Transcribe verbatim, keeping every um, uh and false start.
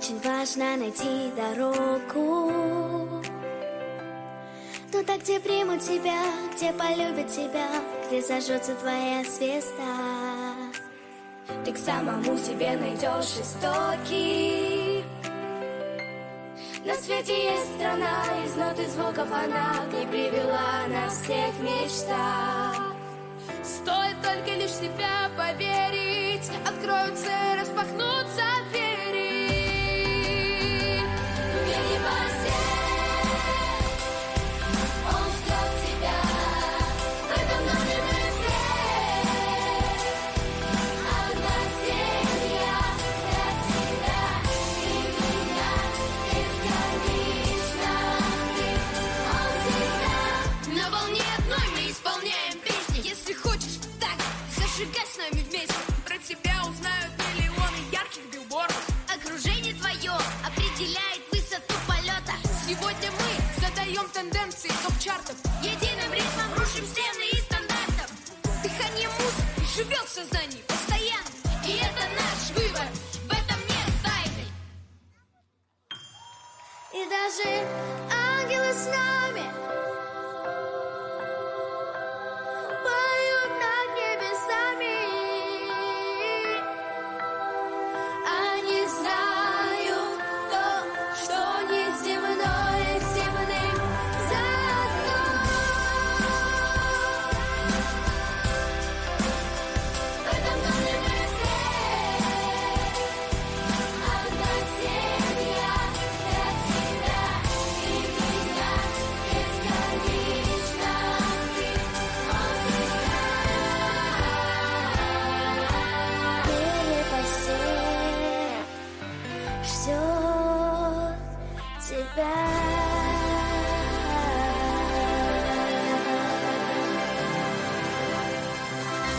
очень важно найти дорогу туда, где примут тебя, где полюбят тебя, где зажжется твоя звезда. Ты к самому себе найдешь истоки. На свете есть страна, из нот и звуков она к ней привела нас всех мечта. Стоит только лишь в себя поверить, откроются и распахнутся двери. Мир непосед, он ждет тебя, в этом доме мы все одна семья, для тебя и меня бесконечно. Он всегда На волне одной мы исполняем песни. Если хочешь так, зажигай с нами вместе. Про тебя узнают миллионы ярких билбордов. Окружение твое определяет высоту полета. Сегодня мы задаем тенденции топ-чартов. Единым ритмом рушим стены и стандартов. Дыхание музыки живет в сознании постоянно. И это наш выбор, в этом нет тайны. и даже ангелы с нами.